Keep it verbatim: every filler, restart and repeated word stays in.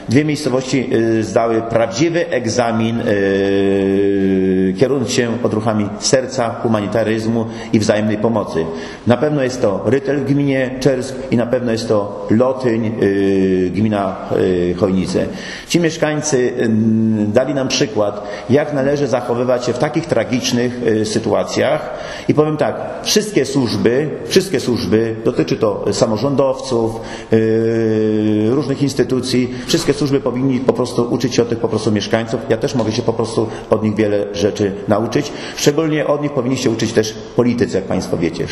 Dwie miejscowości zdały prawdziwy egzamin, kierując się odruchami serca, humanitaryzmu i wzajemnej pomocy. Na pewno jest to Rytel w gminie Czersk i na pewno jest to Lotyń, gmina Chojnice. Ci mieszkańcy dali nam przykład, jak należy zachowywać się w takich tragicznych sytuacjach. I powiem tak, wszystkie służby, wszystkie służby, dotyczy to samorządowców, różnych instytucji, wszystkie służby powinni po prostu uczyć się od tych po prostu mieszkańców. Ja też mogę się po prostu od nich wiele rzeczy nauczyć. Szczególnie od nich powinni się uczyć też politycy, jak Państwo wiecie.